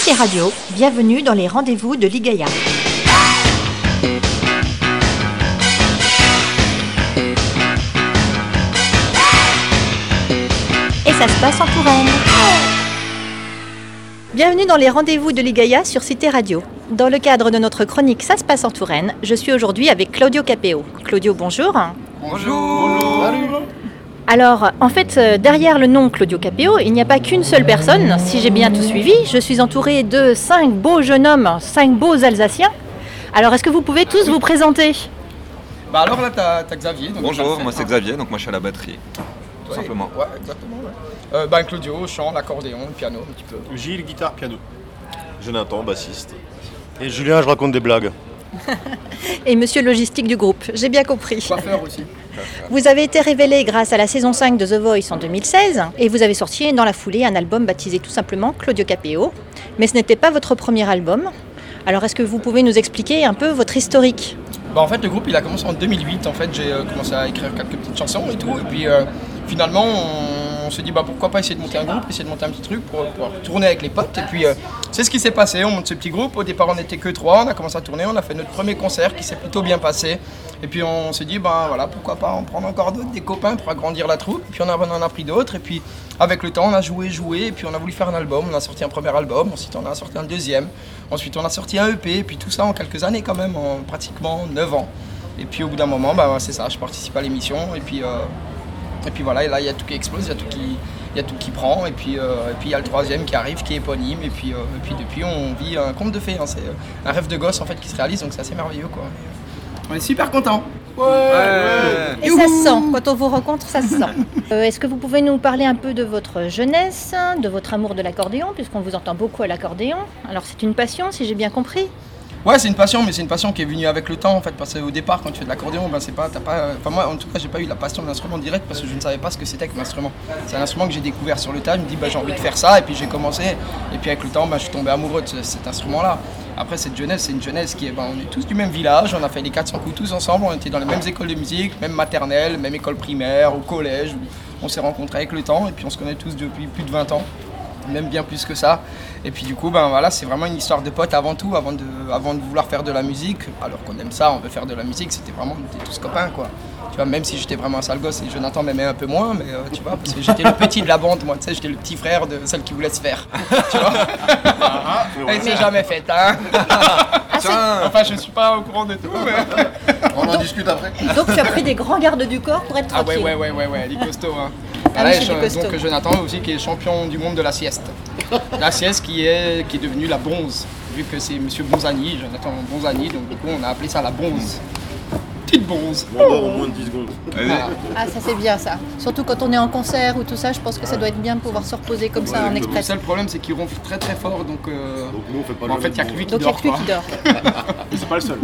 Cité Radio, bienvenue dans les rendez-vous de Ligaya. Et ça se passe en Touraine. Bienvenue dans les rendez-vous de Ligaya sur Cité Radio. Dans le cadre de notre chronique Ça se passe en Touraine, je suis aujourd'hui avec Claudio Capéo. Claudio, bonjour. Bonjour. Salut. Alors, en fait, derrière le nom Claudio Capéo, il n'y a pas qu'une seule personne. Si j'ai bien tout suivi, je suis entourée de 5 beaux jeunes hommes, 5 beaux Alsaciens. Alors, est-ce que vous pouvez tous vous présenter ? Alors là, t'as Xavier. Donc bonjour, moi c'est Xavier, donc moi je suis à la batterie, tout simplement. Ouais, exactement. Ouais. Claudio, chant, l'accordéon, le piano un petit peu. Gilles, guitare, piano. Jonathan, bassiste. Et Julien, je raconte des blagues. Et monsieur logistique du groupe, j'ai bien compris. Coiffeur aussi. Vous avez été révélé grâce à la saison 5 de The Voice en 2016 et vous avez sorti dans la foulée un album baptisé tout simplement Claudio Capéo. Mais ce n'était pas votre premier album. Alors est-ce que vous pouvez nous expliquer un peu votre historique ? En fait, le groupe il a commencé en 2008. En fait, j'ai commencé à écrire quelques petites chansons et tout. Et puis finalement, on s'est dit pourquoi pas essayer de monter un groupe, essayer de monter un petit truc pour pouvoir tourner avec les potes. Et puis c'est ce qui s'est passé. On monte ce petit groupe. Au départ, on n'était que 3. On a commencé à tourner. On a fait notre premier concert qui s'est plutôt bien passé. Et puis on s'est dit pourquoi pas en prendre encore d'autres, des copains pour agrandir la troupe. Et puis on en a pris d'autres. Et puis avec le temps, on a joué. Et puis on a voulu faire un album. On a sorti un premier album. Ensuite, on a sorti un deuxième. Ensuite, on a sorti un EP. Et puis tout ça en quelques années quand même, en pratiquement 9 ans. Et puis au bout d'un moment, c'est ça, je participe à l'émission. Et puis voilà, et là il y a tout qui explose, il y a tout qui prend. Et puis il y a le troisième qui arrive, qui est éponyme. Et puis depuis, on vit un conte de fées. Hein. C'est un rêve de gosse en fait qui se réalise, donc c'est assez merveilleux quoi. On est super contents. Ouais. Et ça se sent, quand on vous rencontre, ça se sent. Est-ce que vous pouvez nous parler un peu de votre jeunesse, de votre amour de l'accordéon, puisqu'on vous entend beaucoup à l'accordéon. Alors c'est une passion, si j'ai bien compris. Ouais, c'est une passion, mais c'est une passion qui est venue avec le temps en fait, parce qu'au départ, quand tu fais de l'accordéon, moi en tout cas, j'ai pas eu la passion de l'instrument direct parce que je ne savais pas ce que c'était que l'instrument. C'est un instrument que j'ai découvert sur le tas, je me dis j'ai envie de faire ça, et puis j'ai commencé, et puis avec le temps, je suis tombé amoureux de cet instrument-là. Après, cette jeunesse, c'est une jeunesse qui est, on est tous du même village, on a fait les 400 coups tous ensemble, on était dans les mêmes écoles de musique, même maternelle, même école primaire, au collège, on s'est rencontrés avec le temps, et puis on se connaît tous depuis plus de 20 ans. Même bien plus que ça. Et puis du coup, c'est vraiment une histoire de potes avant tout, avant de vouloir faire de la musique. Alors qu'on aime ça, on veut faire de la musique, c'était vraiment, on était tous copains quoi. Tu vois, même si j'étais vraiment un sale gosse et Jonathan m'aimait un peu moins, mais tu vois, parce que j'étais le petit de la bande, moi, tu sais, j'étais le petit frère de celle qui voulait se faire. Tu vois. Elle s'est jamais faite, hein. Enfin, je suis pas au courant de tout, mais... On en discute après. Donc tu as pris des grands gardes du corps pour être tranquille. Ah ouais, il est costaud, hein. Donc Jonathan aussi qui est champion du monde de la sieste. La sieste qui est devenue la bonze, vu que c'est monsieur Bonzani, Jonathan Bonzani, donc du coup on a appelé ça la bonze. Petite bonze. On dort en moins de 10 secondes. Voilà. Ah ça c'est bien ça. Surtout quand on est en concert ou tout ça, je pense que ça doit être bien de pouvoir se reposer comme ça en Le express. seul problème c'est qu'il ronfle très très fort, donc nous on fait pas en fait il n'y a que lui qui Donc il dort. n'y a que lui qui dort. C'est pas le seul.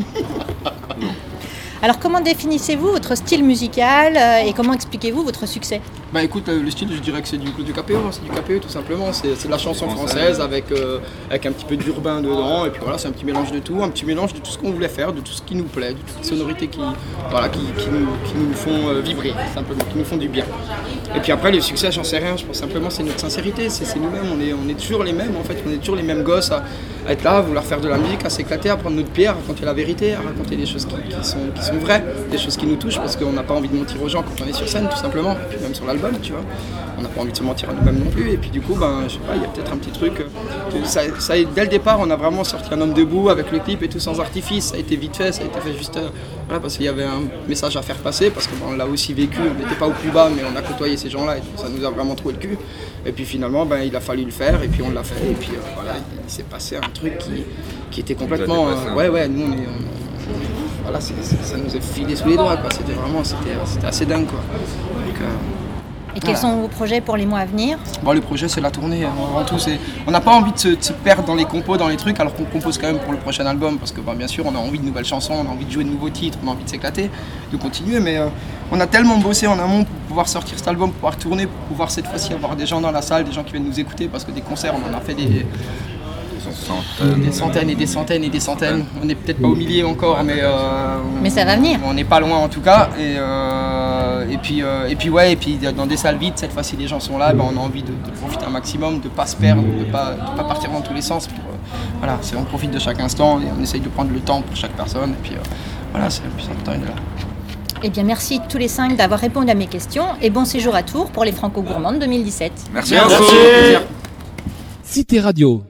Alors comment définissez-vous votre style musical et comment expliquez-vous votre succès ? Écoute, le style je dirais que c'est du Claudio Capéo, c'est du Capéo tout simplement, c'est de la chanson française avec un petit peu d'urbain dedans, et puis voilà, c'est un petit mélange de tout, ce qu'on voulait faire, de tout ce qui nous plaît, de toutes les sonorités qui nous font vibrer, simplement, qui nous font du bien. Et puis après le succès, j'en sais rien, je pense simplement c'est notre sincérité, c'est nous-mêmes, on est toujours les mêmes en fait, on est toujours les mêmes gosses à être là, à vouloir faire de la musique, à s'éclater, à prendre notre pierre, à raconter la vérité, à raconter des choses qui sont vraies, des choses qui nous touchent, parce qu'on n'a pas envie de mentir aux gens quand on est sur scène tout simplement, et puis même sur l'album, tu vois, on n'a pas envie de se mentir à nous-mêmes non plus, et puis du coup, je sais pas, il y a peut-être un petit truc, dès le départ, on a vraiment sorti Un homme debout avec le clip et tout sans artifice, ça a été vite fait, ça a été fait juste, parce qu'il y avait un message à faire passer, parce qu'on l'a aussi vécu, on n'était pas au plus bas, mais on a côtoyé ces gens-là, et ça nous a vraiment troué le cul, et puis finalement, il a fallu le faire, et puis on l'a fait, et puis il s'est passé un truc qui était complètement, nous voilà, ça nous a filé sous les doigts, quoi. C'était assez dingue, quoi. Donc, et quels sont vos projets pour les mois à venir ? Le projet c'est la tournée, avant tout, on n'a pas envie de se perdre dans les compos, dans les trucs, alors qu'on compose quand même pour le prochain album, parce que bien sûr on a envie de nouvelles chansons, on a envie de jouer de nouveaux titres, on a envie de s'éclater, de continuer, mais on a tellement bossé en amont pour pouvoir sortir cet album, pour pouvoir tourner, pour pouvoir cette fois-ci avoir des gens dans la salle, des gens qui viennent nous écouter, parce que des concerts on en a fait des Des centaines et des centaines et des centaines. On n'est peut-être pas au millier encore, Mais ça va venir. On n'est pas loin en tout cas. Et puis dans des salles vides, cette fois-ci les gens sont là, on a envie de profiter un maximum, de ne pas se perdre, de ne pas partir dans tous les sens. On profite de chaque instant et on essaye de prendre le temps pour chaque personne. Et puis c'est le plus important de là. Eh bien, merci tous les 5 d'avoir répondu à mes questions et bon séjour à Tours pour les Franco Gourmandes 2017. Merci. Merci. Cité Radio.